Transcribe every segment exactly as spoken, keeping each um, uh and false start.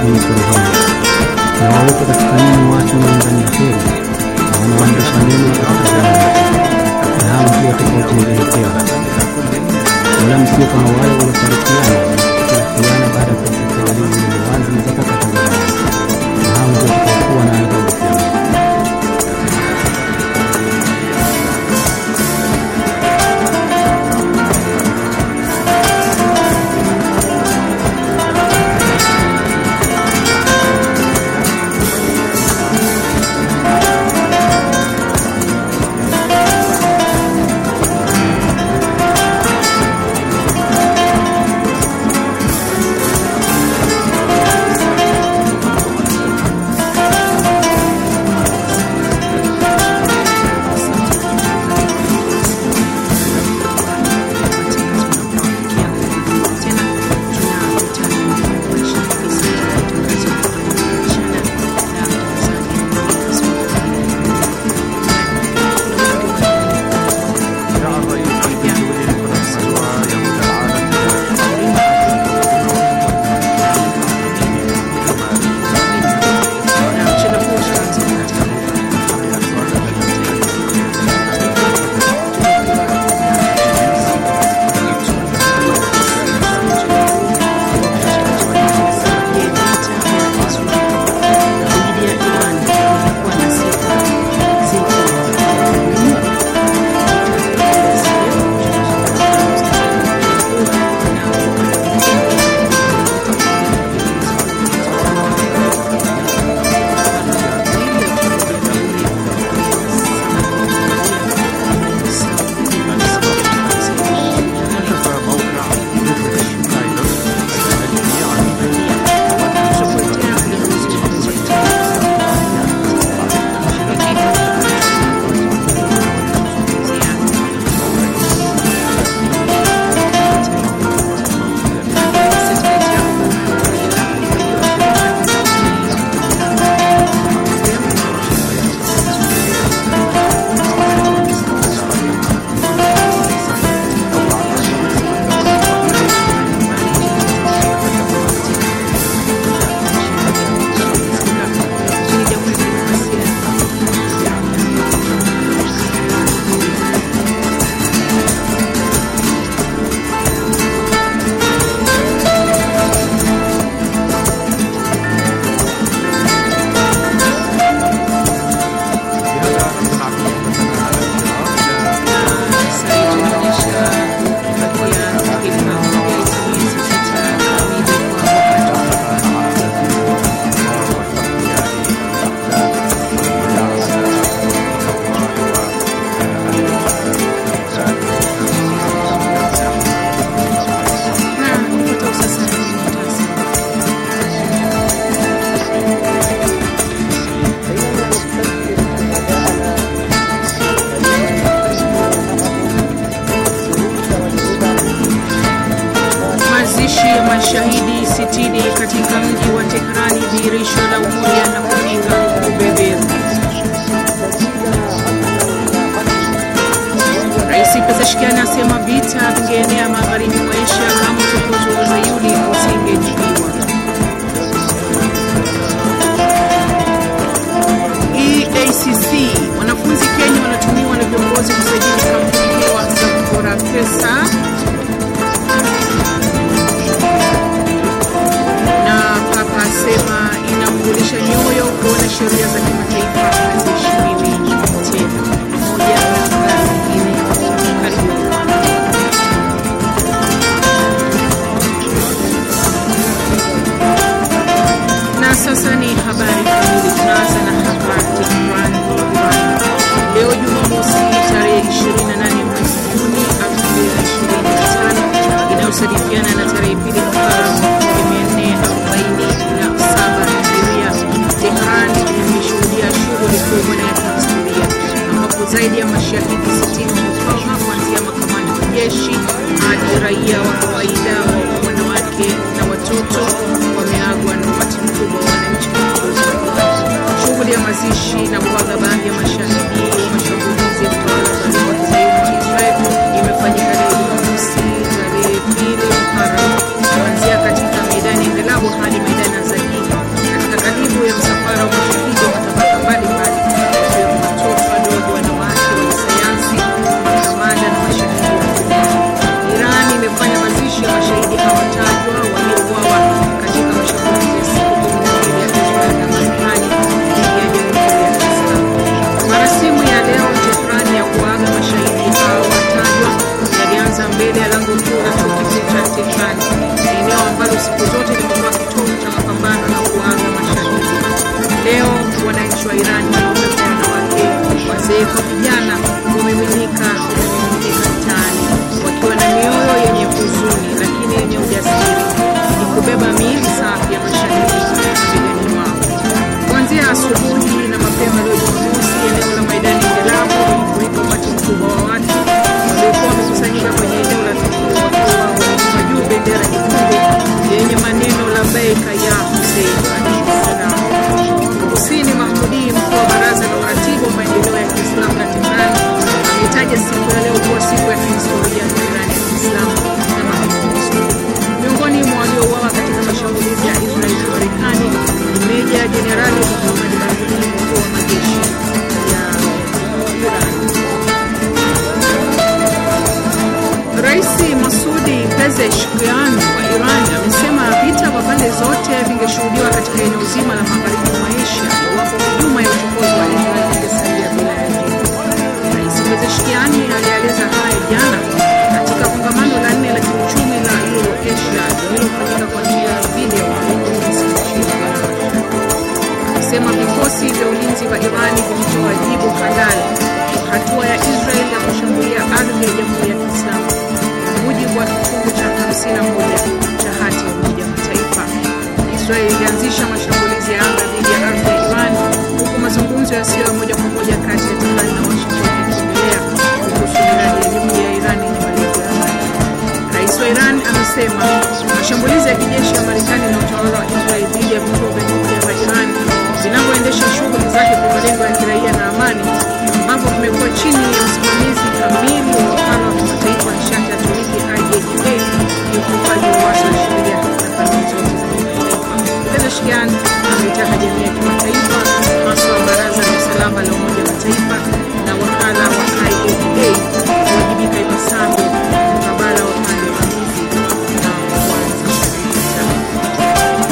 mwenye kurehemu, na waweke katika nini watu ndani ya heri, na wanawaendesha neno katika jana, na hao ndio watakaotengenezea. Wala msio kama wale waliofarikiana wakikhtalifiana baada ya kusikia dalili zenye wazi zitakazotangazwa, na hao ndio watakaokuwa na adhabu kali. Mashahidi sitini katika mji wa Tehrani, dhihirisho la umoja na kupinga ubeberu. Rais Pezeshkian asema vita vingeenea magharibi mwa Asia kama uchokozi wa Zayuni usingejibiwa. E A C C, wanafunzi Kenya wanatumiwa na viongozi kusajili kampuni hewa za kupora pesa. Sema inaungulisha nyoyo kuona sheria za kimataifa haziheshimiwi tena. Moja na habari nyingine karibu. Na sasa ni habari kamili. Tunaanza na habari Tehran. Leo Jumamosi tarehe ishirini na nane mwezi Juni elfu mbili na ishirini na tano inayosadifiana na tarehe pili Muharram mia nne arobaini na saba Hijiria, Tehran imeshuhudia shughuli kubwa na ya kihistoria ambapo zaidi ya mashahidi sitini wameuawa kuanzia makamanda wa jeshi hadi raia wa kawaida, wanawake na watoto wameagwa na umati mkubwa wa wananchi. Shughuli ya mazishi na kuaga baadhi ya mashahidi wa mashambulizi ya utawala wa Kizayuni wa Israel imefanyika leo Jumamosi tarehe pili Muharram kuanzia katika maidani Ngalabu hadi maidani Azadi Pezeshkian wa Iran amesema vita vya pande zote vingeshuhudiwa katika eneo zima la magharibi mwa Asia iwapo hujuma ya uchokozi wa Israel ingesalia bila ya jibu. Rais Pezeshkian alieleza haya jana katika kongamano la nne la kiuchumi la Euro-Asia lililofanyika kwa njia ya video huko Minsk nchini Iran. Amesema vikosi vya ulinzi vya Iran vilitoa jibu halali kwa hatua ya Israel ya kushambulia ardhi ya Jamhuri ya Kiislamu kwa mujibu wa kifungu cha hamsini na moja cha hati ya Umoja wa Mataifa. Israel ilianzisha mashambulizi ya anga dhidi ya ardhi ya Iran huku mazungumzo yasiyo ya moja kwa moja kati ya Tehran na Washington yakiendelea kuhusu miradi ya nyuklia ya Iran yenye malengo ya amani. Rais wa Iran amesema mashambulizi ya kijeshi ya Marekani na utawala wa Israel dhidi ya vituo vya nyuklia vya Iran vinavyoendesha shughuli zake kwa malengo ya kiraia na amani ambavyo vimekuwa chini ya usimamizi kamili wa wakala wa kimataifa wa nishati ya atomiki I A E A ni ukiukaji wa wazi wa sheria na kanuni zote za kimataifa. Pezeshkian ameitaka jamii ya kimataifa haswa Baraza la Usalama la Umoja wa Mataifa na wakala wa I A E A kuwajibika ipasavyo mkabala wa pande vamizi na kuanzisha vita.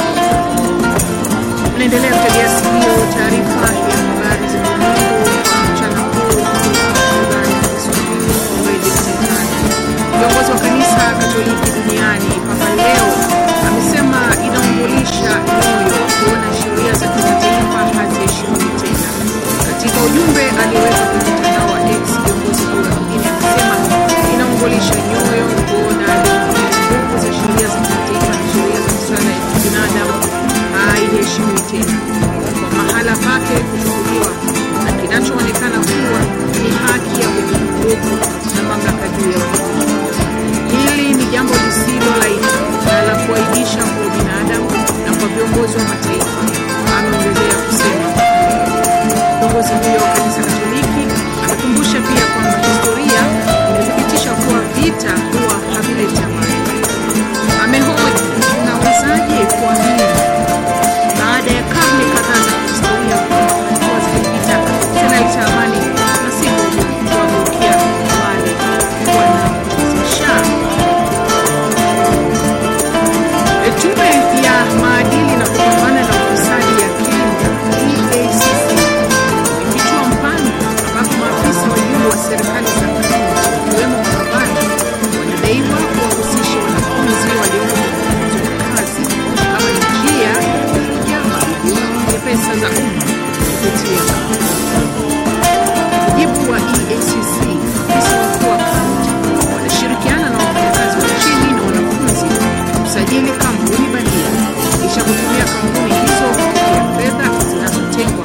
Tunaendelea kutegea sikio taarifa ya habari za ulimwengu kwa mchana huu kutoka idhaa ya Kiswahili ya Radio Tehran. Viongozi wa kanisa Katoliki duniani Papa Leo amesema inaungulisha moyo kuona sheria za kimataifa haziheshimiwi tena. Katika ujumbe alioweka kwenye mtandao wa X, viongozi hao wa dini amesema inaungulisha nyoyo kuona nguvu za sheria za kimataifa na sheria za masuala ya kibinadamu haiheshimiwi tena, kwa mahala pake kuchukuliwa na kinachoonekana kuwa ni haki ya wenye nguvu na mamlaka juu ya wengine. Hili ni jambo lisilo laiki na la kuaibisha kwa binadamu na kwa viongozi wa mataifa, ameongezea kusema. Kiongozi huyo wa kanisa Katoliki amekumbusha pia kwamba historia imethibitisha kuwa vita huwa havileti amani. Amehoji, unawezaje kuamini baada ya karne kadhaa za historia kwamba hatua zilipita zinaleta amani na si kuwageukia wale wanaozisha? Tume ya maadili na kupambana na ufisadi ya Kenya E A C C imefichua mpango ambapo maafisa wa juu wa serikali za kaunti ikiwemo magavana wanadaiwa kuwahusisha wanafunzi walioko kazi kama njia ya kujama ya pesa za umma kupitia mujibu wa E A C C. Maafisa wakuu wa kaunti wanashirikiana na wafanyakazi wa chini na wanafunzi kusajili kampuni bandia kisha kutumia kampuni hizo ya fedha zinazotengwa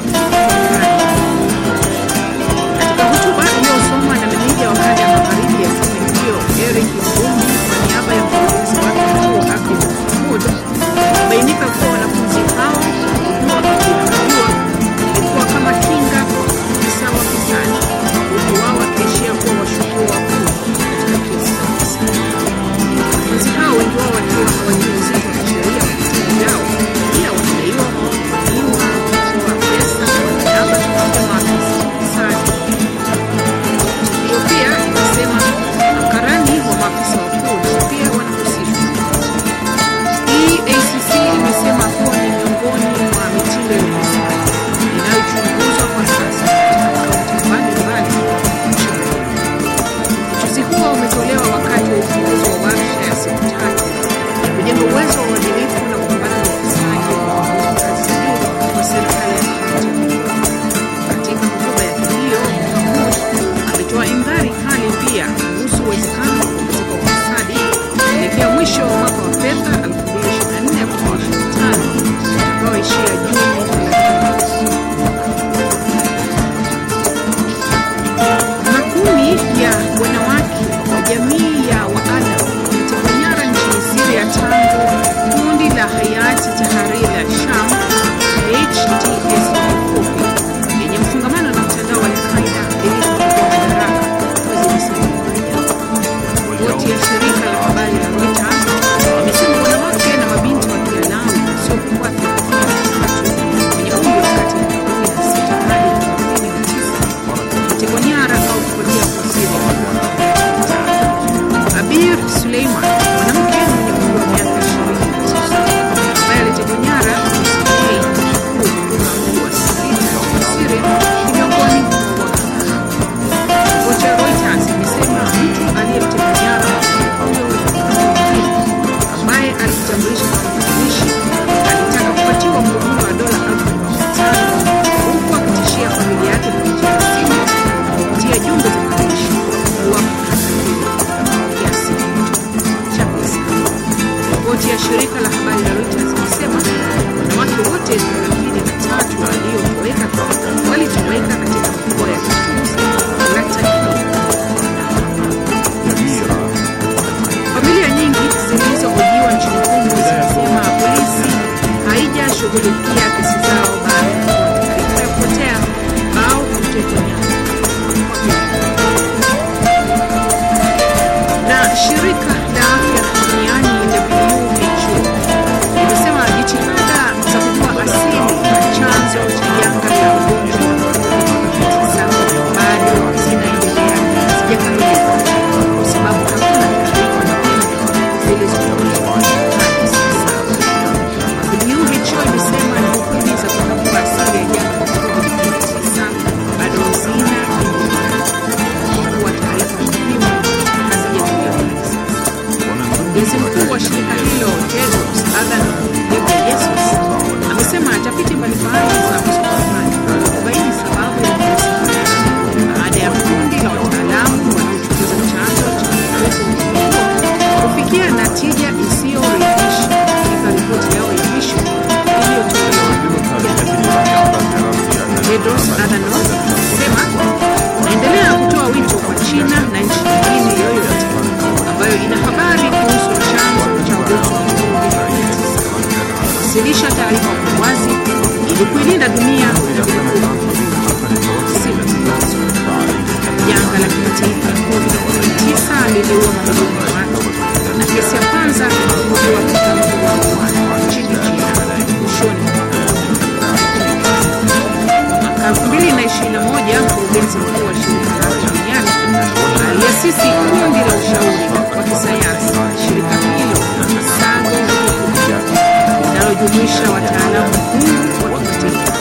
katika hotuba iliyosomwa na meneja wa kanda ya magharibi ya tume hiyo Eric Mbumbi kwa niaba ya mkurugenzi wake mkuu Abdi Mohamud. Imebainika kuwa wanafunzi hao waliojua ilikuwa kama kinga kwa maafisa wa fisadi, huku wao wakiishia kuwa washukiwa wakuu katika kesi za ufisadi. Wanafunzi hao wengi wao wakiwa hawajui uzito wa sheria wa vitendo vyao, pia wanadaiwa kuliwa kutoa pesa kwa niaba ya maafisa wa fisadi. Hiyo pia inasema makarani wa maafisa wakuu pia wanahusishwa. E A C C imesema kuwa ni miongoni mwa mitindo ya ufisadi inayochunguzwa kwa sasa katika kaunti mbalimbali nchini. Ujuzi huo umetolewa wakati wa ufunguzi wa warsha ya siku tatu ya kujenga uwezo wa uadilifu na kupambana na ufisadi wa ngazi za juu kwa serikali ya kaunti. Katika hotuba yake hiyo, Mahmud ametoa indhari kali pia kuhusu uwezekano wa kuongezeka ufisadi kuelekea mwisho wa mwaka wa fedha elfu mbili ishirini na nne elfu mbili ishirini na tano utakaoishia Juni thelathini. Makumi ya wanawake wa jamii ya Waarabu wametekwa nyara nchini Syria tangu kundi la Hayat Tahrir al-Sham H T S kwa ufupi yenye mfungamano na mtandao wa Al-Qaeda lilipochukua madaraka mwezi Desemba. Ripoti ya shirika la habari la Reuters Ripoti ya shirika la habari la Reuters inasema wanawake wote thelathini na tatu waliotoweka walitoweka katika mikoa ya Tennessee, Kentucky. Familia nyingi zilizohojiwa nchini humo zinasema polisi haijashughulikia kesi zao baada ya kupotea au kutekwa nyara. Na shirika la afya duniani W H O limesema jitihada za kujua asili na chanzo cha janga la ugonjwa wa bado zinaendelea zijakamilika kwa sababu hakuna taarifa zilizotolewa hadi sasa. W H O imesema juhudi za kutambua asili ya janga la covid kumi na tisa bado zinaendelea kwa kuwa taarifa muhimu hazijatolewa hadi sasa. Mkurugenzi mkuu wa shirika hilo Tedros Adhanom Ghebreyesus amesema tafiti mbalimbali za hospitali kubaini sababu ya virusi hivyo baada ya kundi la wataalamu wanaochunguza chanzo cha virusi kufikia natija isiyoridhisha katika ripoti yao ya mwisho iliyotolewa. Tedros Adhanom amesema anaendelea kutoa wito kwa China na nchi nyingine yoyote ambayo ina habari kuhusu chanzo cha ugonjwa kuwasilisha taarifa kwa wazi ili kuilinda dunia na janga la kimataifa la covid kumi na tisa liliua mamilioni ya watu na kesi ya kwanza iliyokuwa nchini China mwishoni mwaka elfu mbili na ishirini na moja. Mkurugenzi mkuu wa shirika la afya duniani aliasisi kundi la ushauri wa kisayansi shirika hilo SAGO linalojumuisha wataalamu huru wa kimataifa.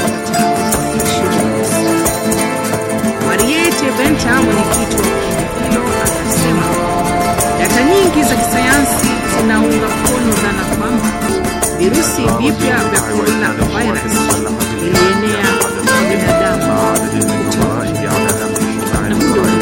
Mariette Venter, mwenyekiti wa kundi hilo, anasema data nyingi za kisayansi zinaunga mkono dhana kwamba virusi vipya vya coronavirus vilienea kwa binadamu na muda wa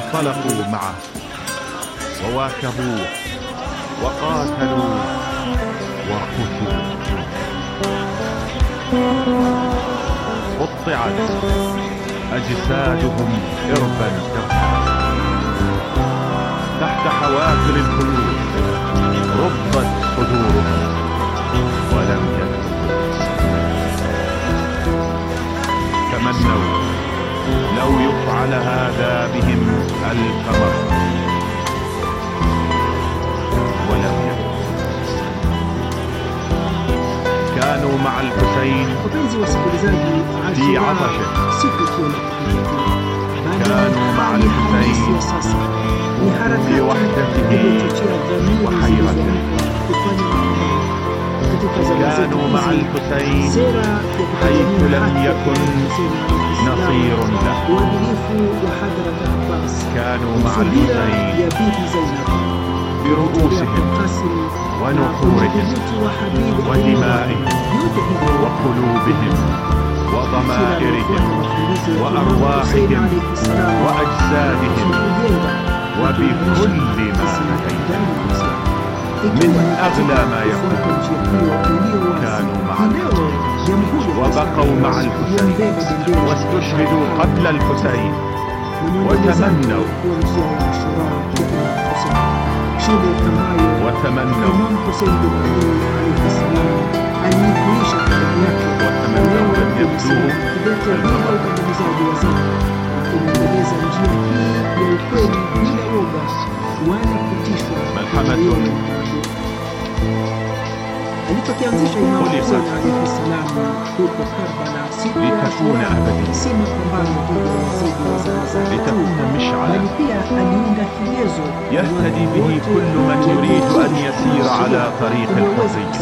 وانطلقوا معه وواكبوه وقاتلوا وقتلوا. قطعت أجسادهم إربا تربا تحت حوافر الخيول، ربت صدورهم ولم يكتبوا. تمنوا لو يفعل هذا بهم ألف مرة ولم يكتبوا. كانوا مع الحسين في عطشه، كانوا مع الحسين في وحدته وحيرته، كانوا مع الحسين حيث لم يكن نصير له، كانوا مع الحسين برؤوسهم ونحورهم ودمائهم وقلوبهم وضمائرهم وأرواحهم وأجسادهم وبكل ما لديهم من أغلى ما يكون. كانوا مع الحسين وبقوا مع الحسين واستشهدوا قبل الحسين وتمنوا وتمنوا وتمنوا أن يبدوا ملحمة خلقت لتكون أبدية، لتكون مشعلا يهتدي به كل من يريد أن يسير على طريق الحرية،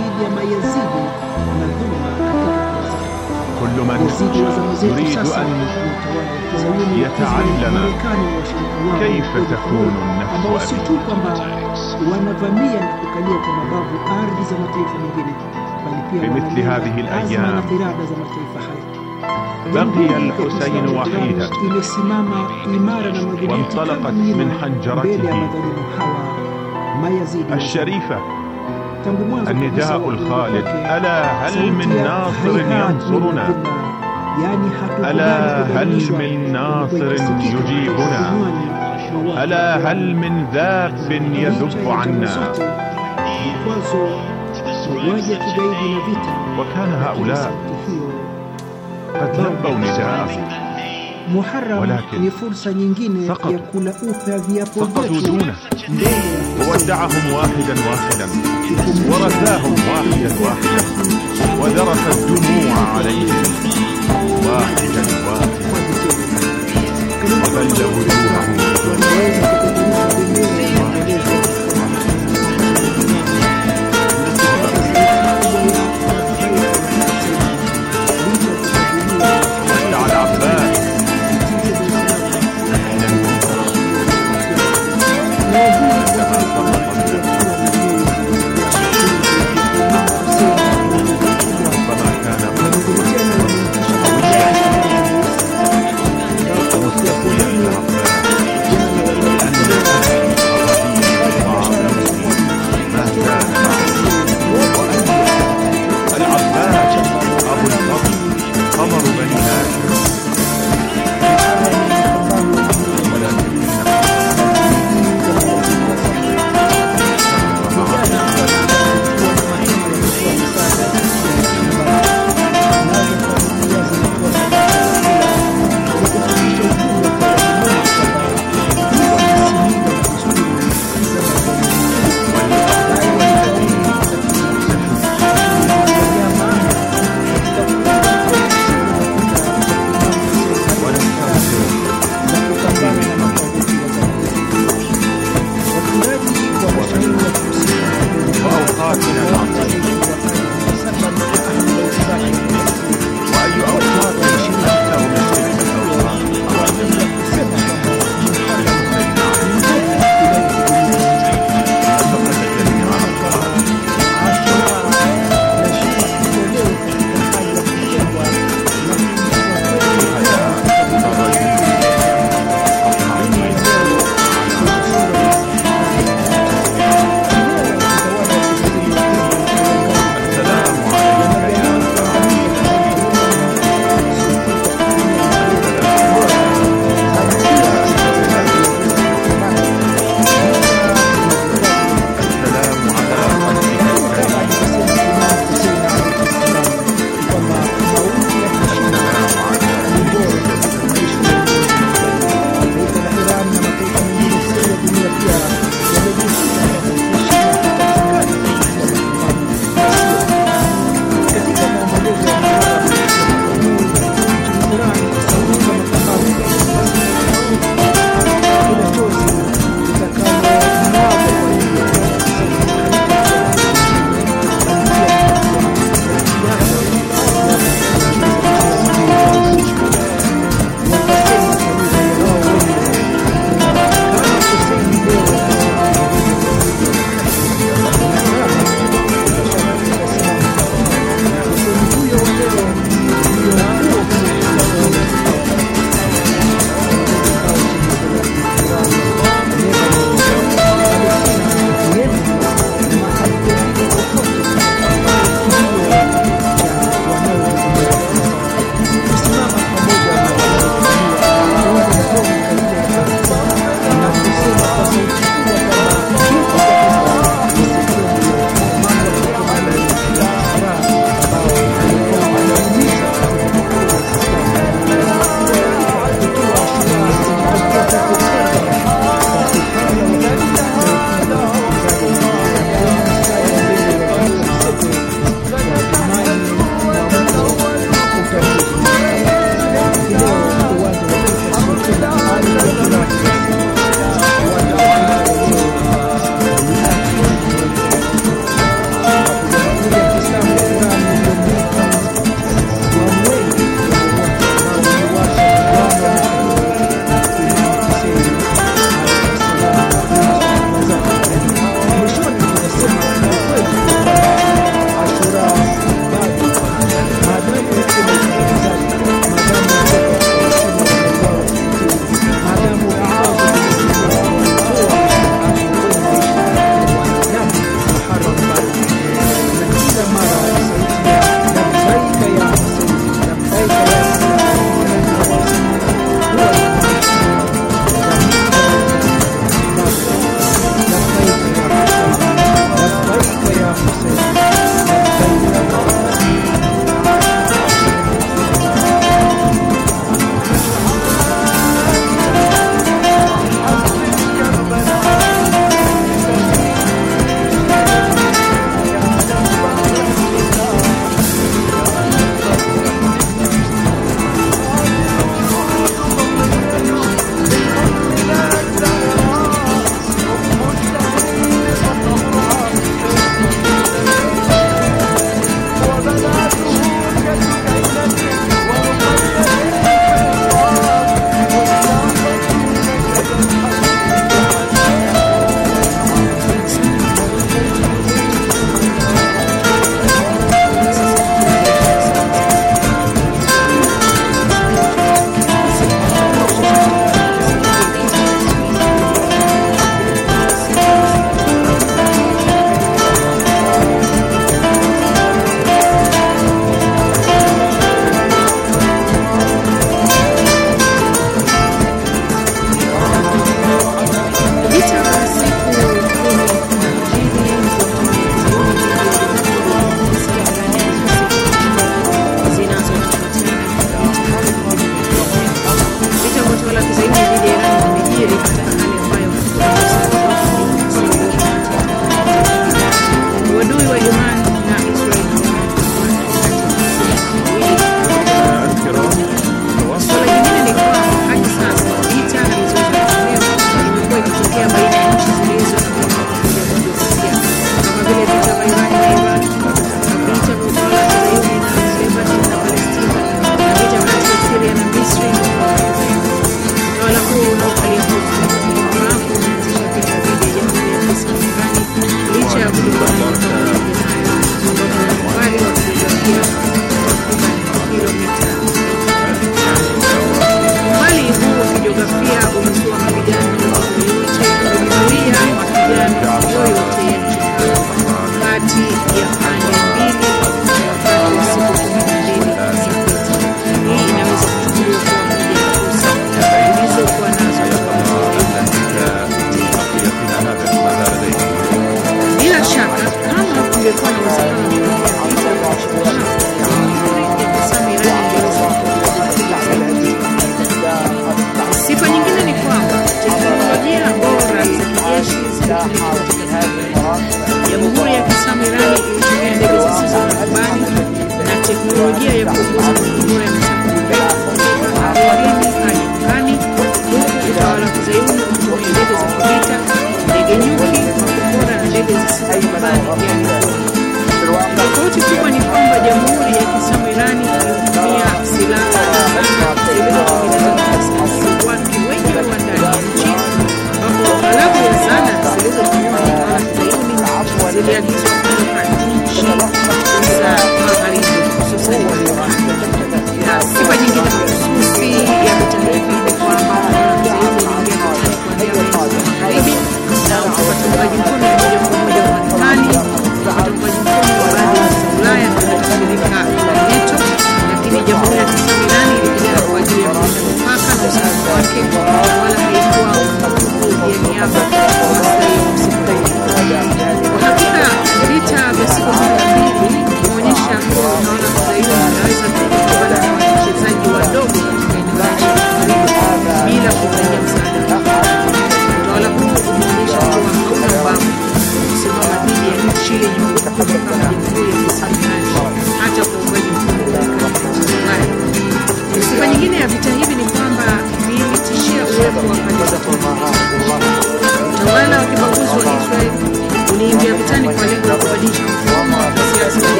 كل من يريد أن يتعلم كيف تكون النفس بمثل هذه الأيام. بقي الحسين وحيدا وانطلقت من حنجرته الشريفة النداء الخالد: ألا هل من ناصر ينصرنا؟ ألا هل من ناصر يجيبنا؟ ألا هل من ذاب يذب عنا؟ وكان هؤلاء قد لبوا نداءه، ولكن سقطوا سقطوا دونه، وودعهم واحدا واحدا ورثاهم واحدا واحدا، وذرف الدموع عليهم واحدا واحدا، وبل وجوههم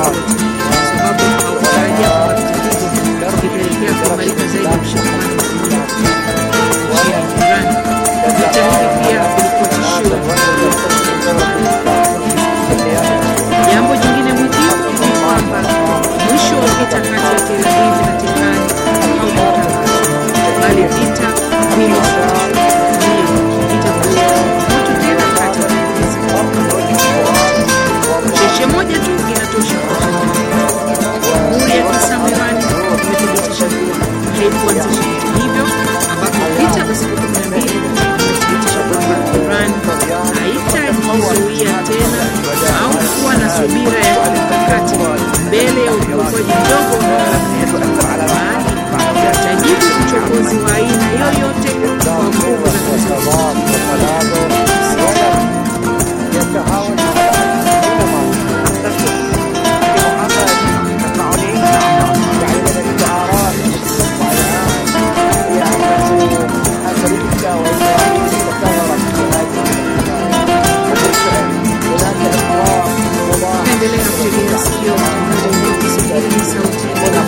wote, kwa sababu hawakutarajia kwamba vita hivyo vingepelekea kuimarika zaidi mshikamano wa dunia nchini Iran. Vita hivi pia vilikuwa tishio. Jambo jingine muhimu ni kwamba mwisho wa vita kati ya Tel Aviv na Tehran haukutangazwa, bali vita hivyo vitakuwa moto tena kati ya hizi. Cheche moja tu inatosha kuchoma. Jamhuri ya Kiislamu Iran imethibitisha kuwa haikuanzisha vita hivyo, ambapo vita vya siku kumi na mbili vimethibitisha kwamba Iran haitajizuia tena au kuwa na subira ya kimkakati mbele ya ukiukwaji mdogo wa bali itajibu uchokozi wa aina yoyote kwa nguvu za endelea kutegea sikio kusikiliza sauti ya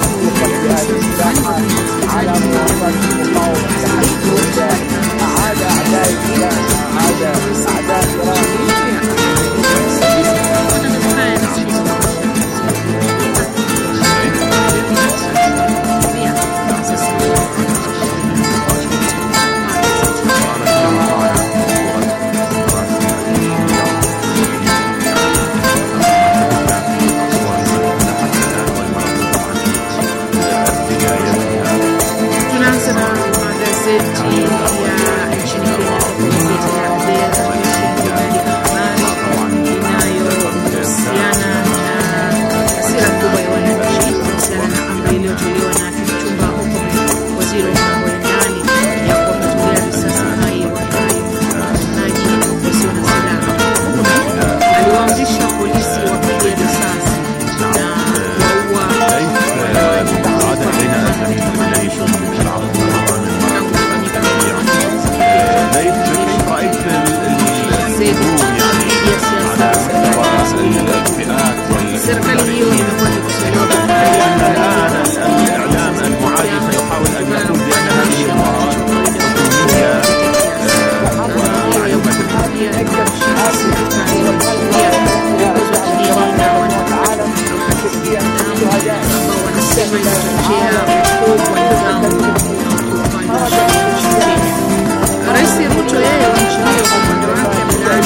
Rais Ruto yeye wa nchi hiyo kwa upande wake amelaani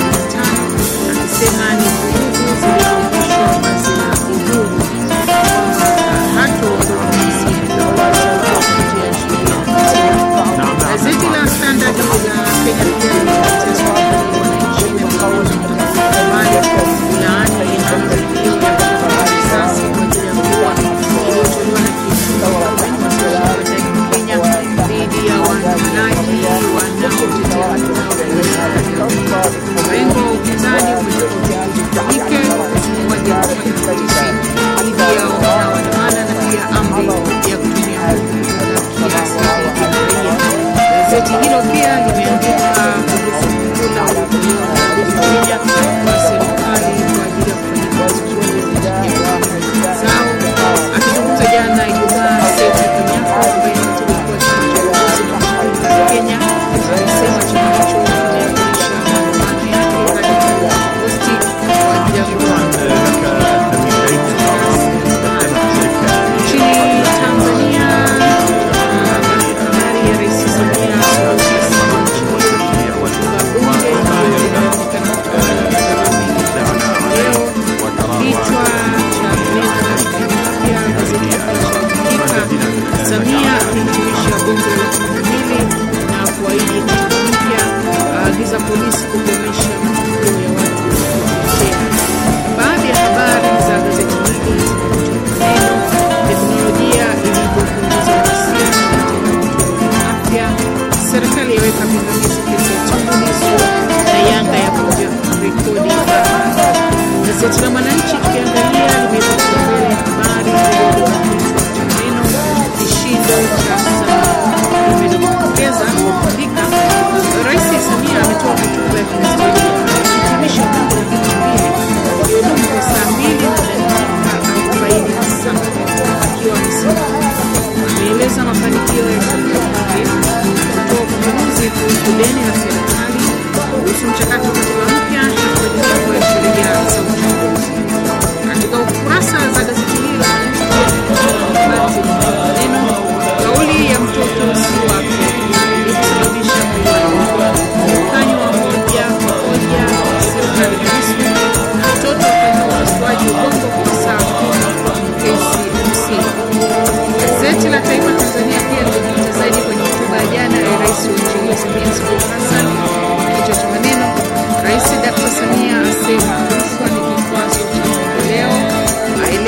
akisema ni vurugu zilizoanzishwa basi na uhuru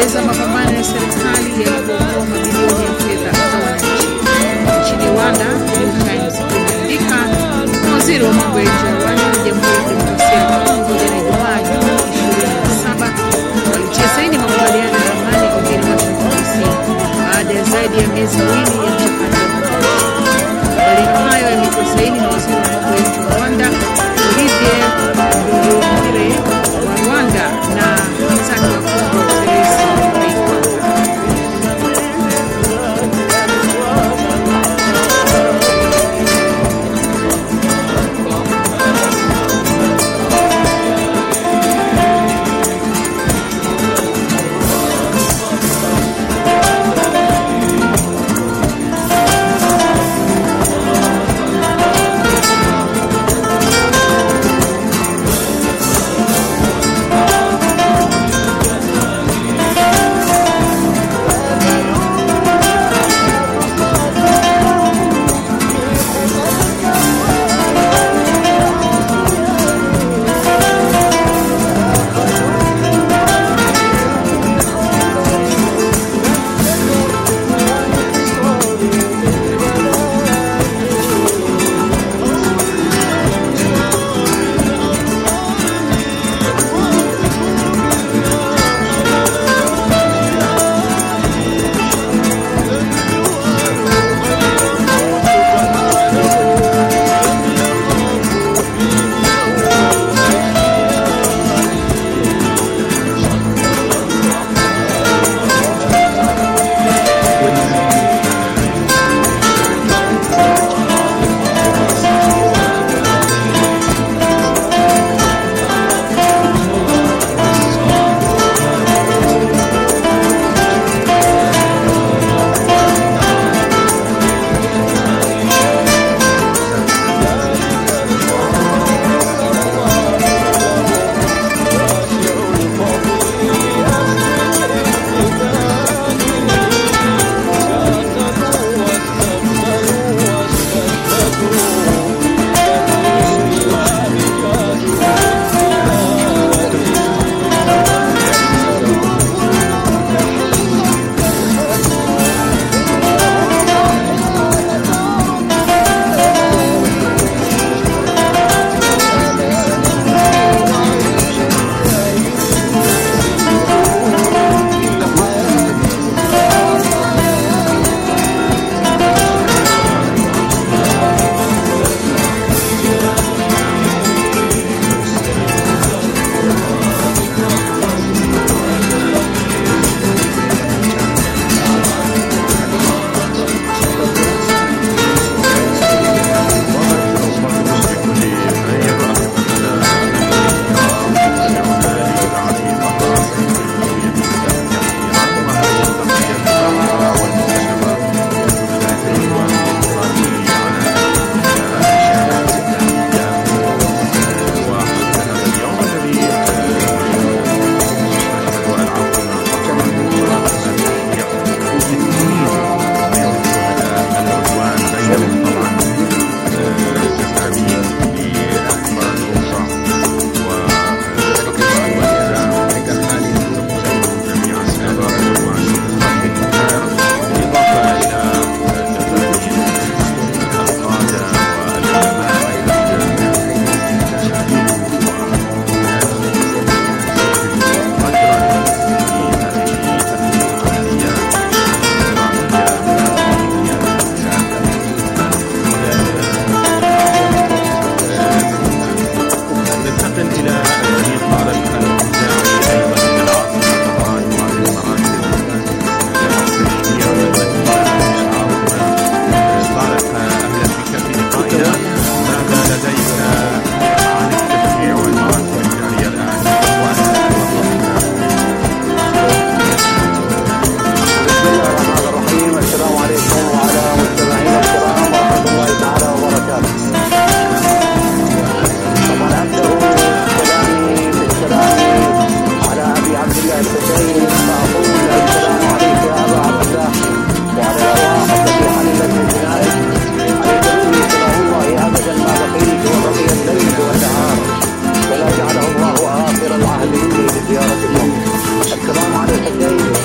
ameeleza mapambano ya serikali yaliyookoa mabilioni ya fedha za wananchi. Nchini Rwanda, New Times imeandika waziri wa mambo ya nje wa Rwanda na Jamhuri ya Kidemokrasia ya Kongo jana Ijumaa Juni ishirini na saba walitia saini makubaliano ya amani mjini Washington D C baada ya zaidi ya miezi miwili ya mchakato. Makubaliano hayo yametiwa saini na waziri wa mambo ya nje wa Rwanda Olivier Nduhungirehe wa Rwanda na mwenzake wa Kongo Therese Kayikwamba. زيارة اليوم. السلام على الحسين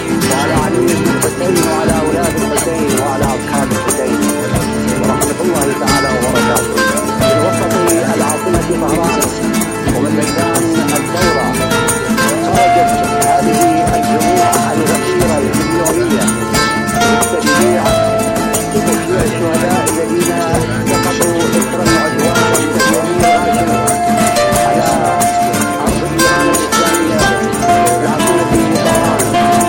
الحسين وعلى أولاد الحسين وعلى أصحاب الحسين ورحمة الله تعالى وبركاته. في وسط العاصمة طهران ومن ميدان الثورة خرجت هذه الجموع الغفيرة المليونية للتشجيع لتشجيع الشهداء الذين سقطوا إثر العدوان والتجريم الغاشم على أرض إيران الإسلامية العاصمة طهران.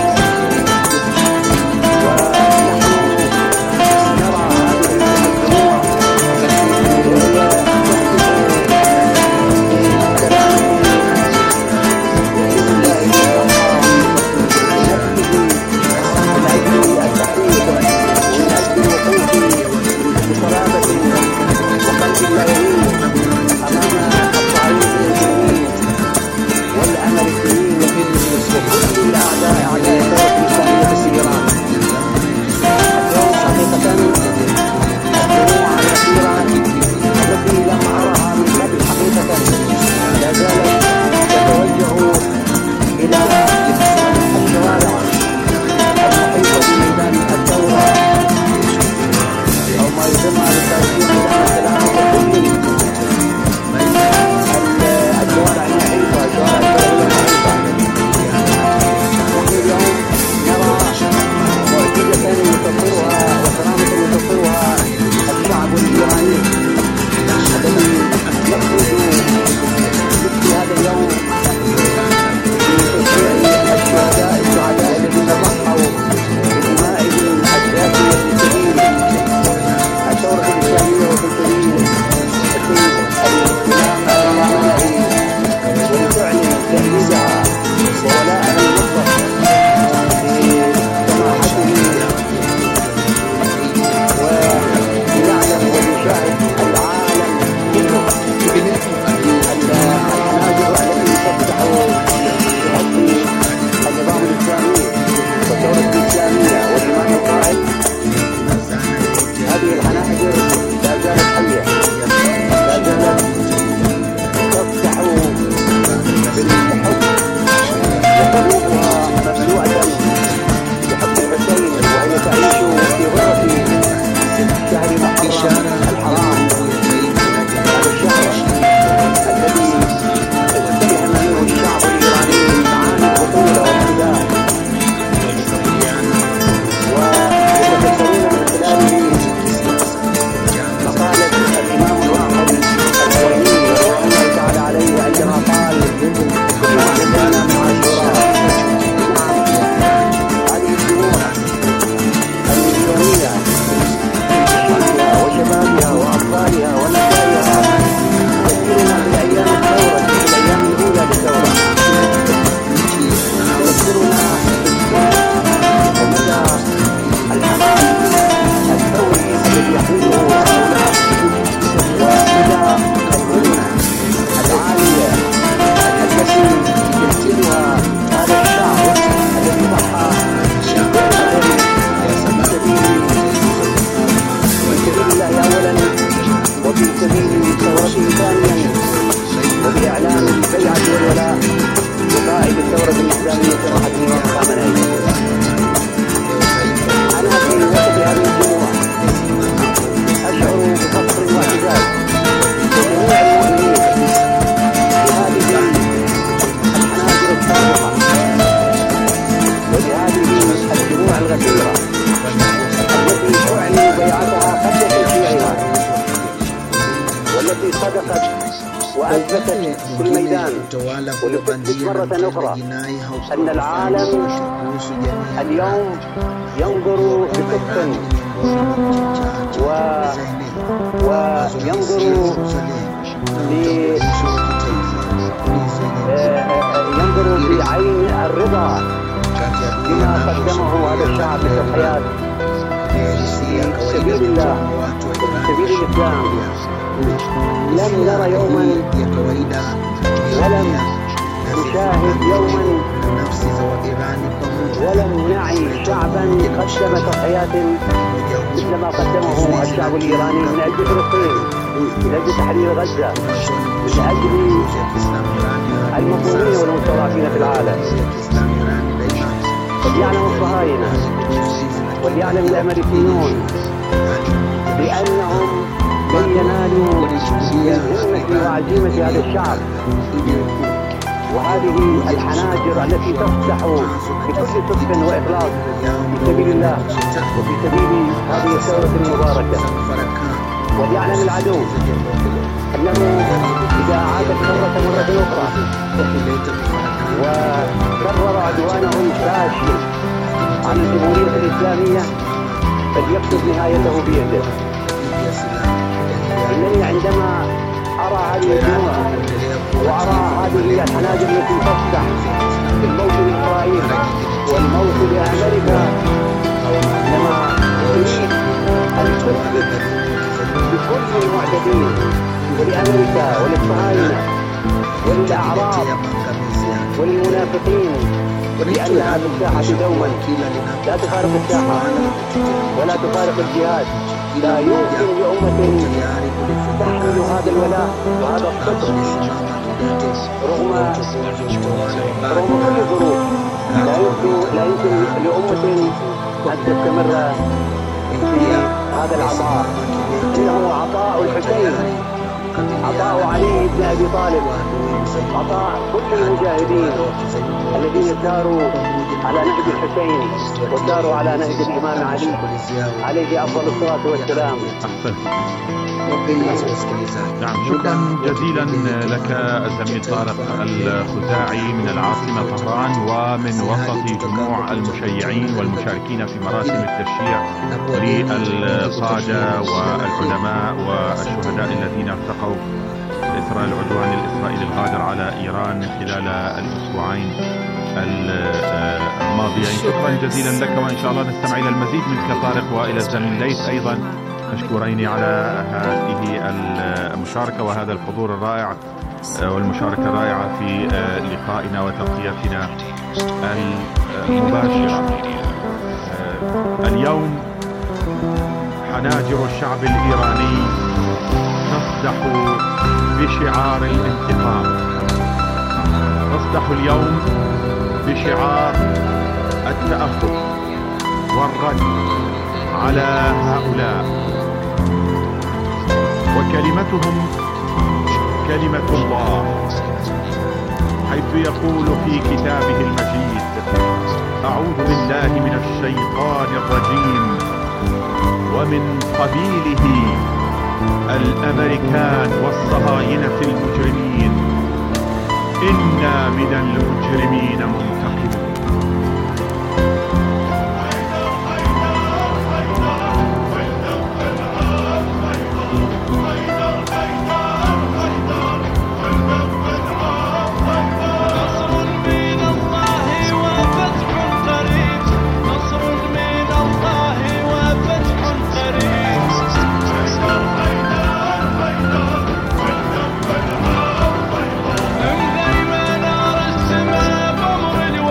ولتثبت مرة أخرى أن العالم اليوم ينظر بصدق و... وينظر ب... ينظر بعين الرضا بما قدمه هذا الشعب للتضحيات في سبيل الله سبيل الإسلام. لم نرى يوما ولم نشاهد يوما ولم نعي شعبا قدم تضحيات مثل ما قدمه الشعب الإيراني من أجل فلسطين، من أجل تحرير غزة، من أجل المظلومين والمستضعفين في العالم. وليعلم الصهاينة وليعلم الأمريكيون بأنهم لن ينالوا من همة وعزيمة هذا الشعب وهذه الحناجر التي تفتح بكل صدق وإخلاص في سبيل الله وفي سبيل هذه الثورة المباركة. وليعلم العدو أنه إذا عاد الثورة مرة أخرى وكرر عدوانه الفاشل على الجمهورية الإسلامية فليكتب نهايته بيده. إنني عندما أرى هذه الجموع وأرى هذه الحناجر التي تفتح الموت لإسرائيل والموت لأمريكا إنما أريد أن تثبت بكل المعتدين ولأمريكا وللصهاينة وللأعراب وللمنافقين لأنها في الساحة دوما لا تفارق الساحة ولا تفارق الجهاد. لا يمكن لأمة تحمل هذا الولاء وهذا الصدق رغم رغم كل الظروف. لا يمكن لا يمكن لأمة أن تستمر في هذا العطاء. إنه عطاء الحسين، عطاء علي بن أبي طالب، عطاء كل المجاهدين الذين ساروا على نهج الحسين وساروا على نهج الإمام علي عليه أفضل الصلاة والسلام. نعم، شكرا جزيلا لك الزميل طارق الخزاعي من العاصمة طهران ومن وسط جموع المشيعين والمشاركين في مراسم التشييع للقادة والعلماء والشهداء الذين ارتقوا إثر العدوان الإسرائيلي الغادر على إيران خلال الأسبوعين الماضيين. شكرا جزيلا لك، وإن شاء الله نستمع إلى المزيد منك طارق وإلى الزميل ليث أيضا مشكورين على هذه المشاركة وهذا الحضور الرائع والمشاركة الرائعة في لقائنا وتغطيتنا المباشرة. اليوم حناجر الشعب الإيراني تصدح بشعار الانتقام، تصدح اليوم بشعار التأخذ والرد على هؤلاء، وكلمتهم كلمة الله، حيث يقول في كتابه المجيد: أعوذ بالله من الشيطان الرجيم ومن قبيله الأمريكان والصهاينة المجرمين، إنا من المجرمين منتقمون. من ذي منار السماء بمر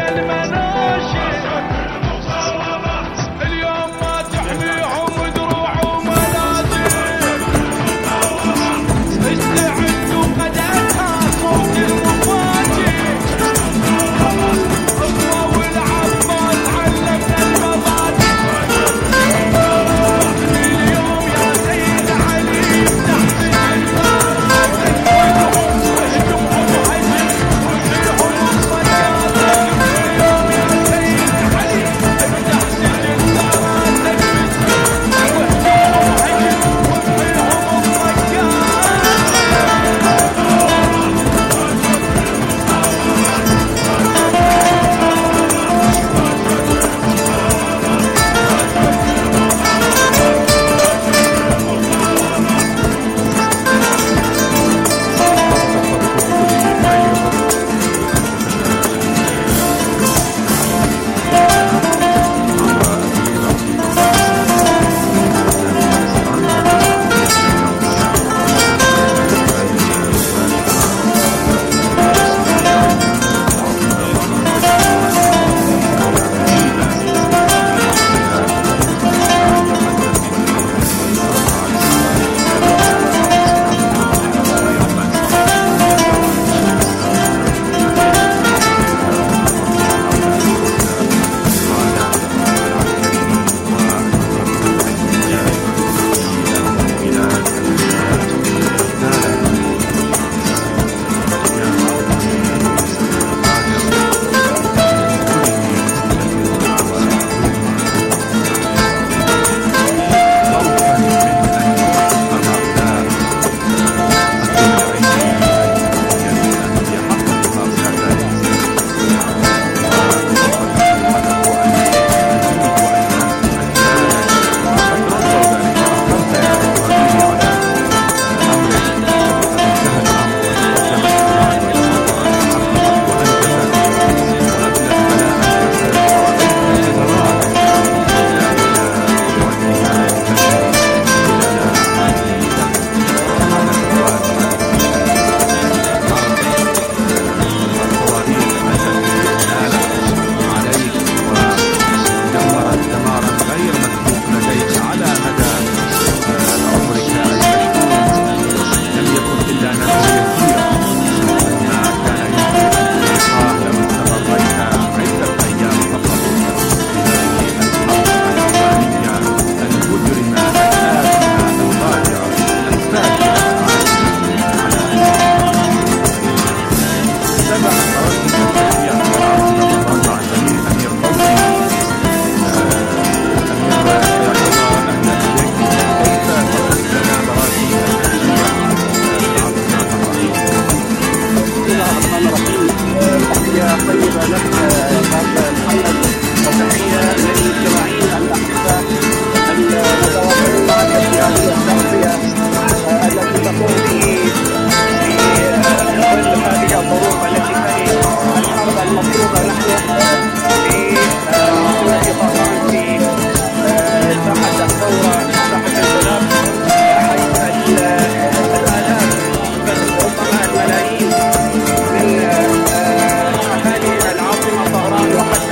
من أهالي العاصمة طهران وحتى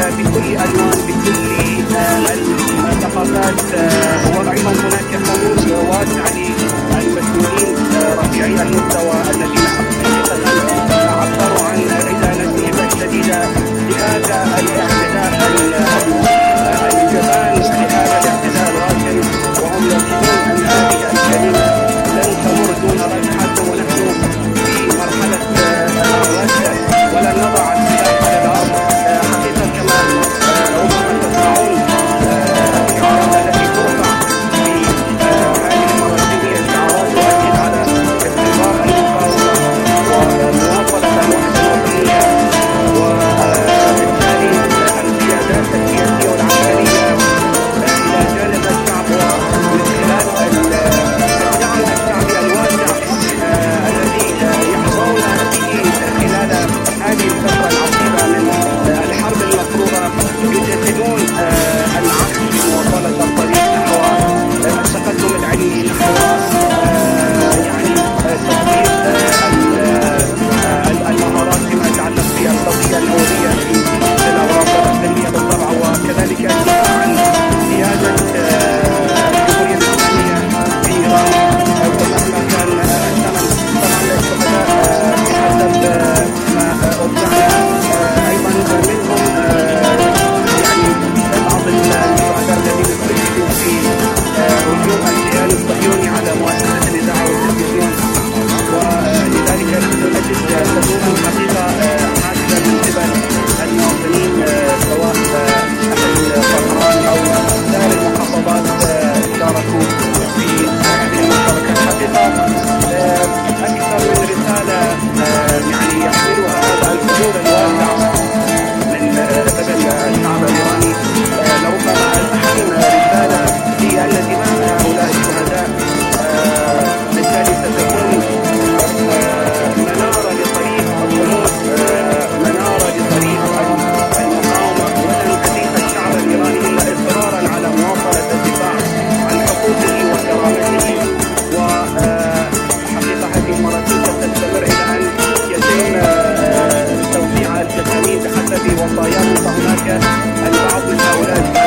بكل الألوان بكل الثقافات، وأيضا هناك خروج واسع للمسؤولين رفيعي المستوى الذين حقيقة عبروا عن إدانتهم الشديدة لهذا الاعتداء الجبان، لهذا الاعتداء الغاشم، وهم يقولون أن هذه الكلمة لن تمر دون رد حتى ونحن في مرحلة الرد ولن نضع السلاح على الأرض. حقيقة كما ربما تسمعون الشعارات التي ترفع في هذه المراسم هي شعارات تؤكد على استمرار المقاومة ومواصلة الوحدة الوطنية، وبالتالي القيادات السياسية والعسكرية إلى جانب الشعب ومن خلال الدعم الشعبي الواسع الذي يحظون به خلال هذه الفترة العصيبة من الحرب المفروضة، يجددون العهد بمواصلة الطريق نحو التقدم العلمي، نحو يعني تطوير المهارات فيما يتعلق بالقضية الهوية في الأوراق الرسمية بالطبع، وكذلك الدفاع عن سيادة الجمهورية الإسلامية في إيران ومهما كان الثمن. طبعا الشهداء بحسب ما أرجعنا أيضا منهم يعني بعض الشهداء الذين استشهدوا في هجوم الكيان الصهيوني على مؤسسة الإذاعة والتلفزيون، ولذلك نحن نجد حضورا حقيقة حادثة من قبل المواطنين سواء أهل طهران أو سائر المحافظات شاركوا في هذه المشاركة. حقيقة أكثر من رسالة يعني يحملها هذا الحضور الواسع من قبل الشعب الإيراني، لربما أهم رسالة هي أن دماء هؤلاء الشهداء بالتالي ستكون منارة لطريق الصمود، منارة لطريق المقاومة، ولن تزيد الشعب الإيراني إلا إصرارا على مواصلة الدفاع عن حقوقه وكرامته. وحقيقة هذه المراسيل ستستمر إلى أن يتم توزيع الجسامين بحسب وصاياهم، فهناك البعض من هؤلاء